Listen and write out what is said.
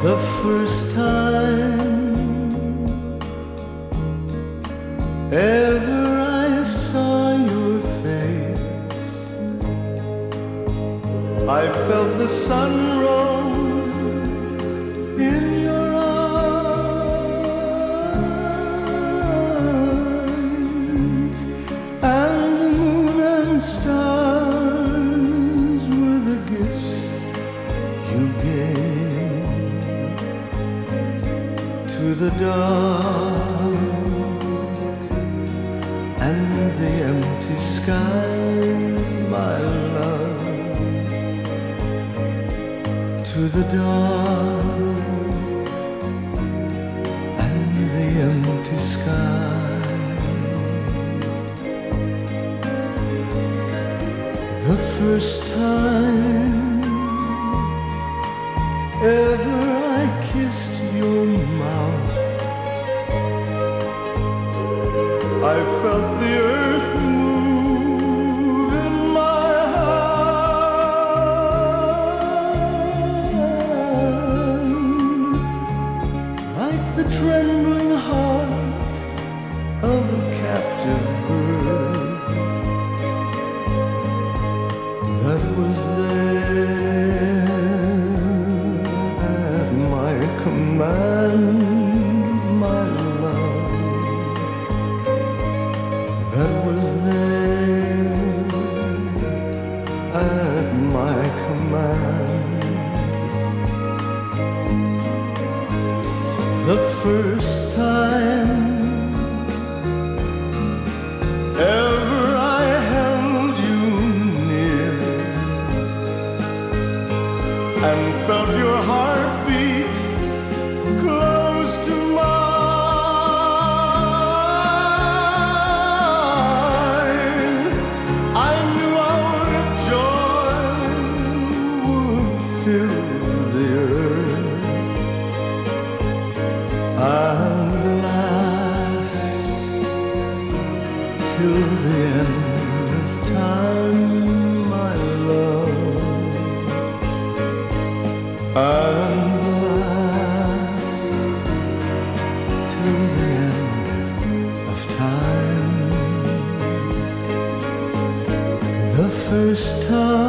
The first time ever I saw your face, I felt the sun rose in your eyes, and the moon and stars were the gifts you gave to the dark and the empty skies, my love. To the dark and the empty skies. The first time ever I kissed your mouth, I felt the earth move in my hand, like the trembling heart of a captive bird that was there at my command, my love, that was there at my command. The first time ever I held you near and felt your heartbeat close to mine, I knew our joy would fill the earth and last till the end of time, my love, and last till the end of time. The first time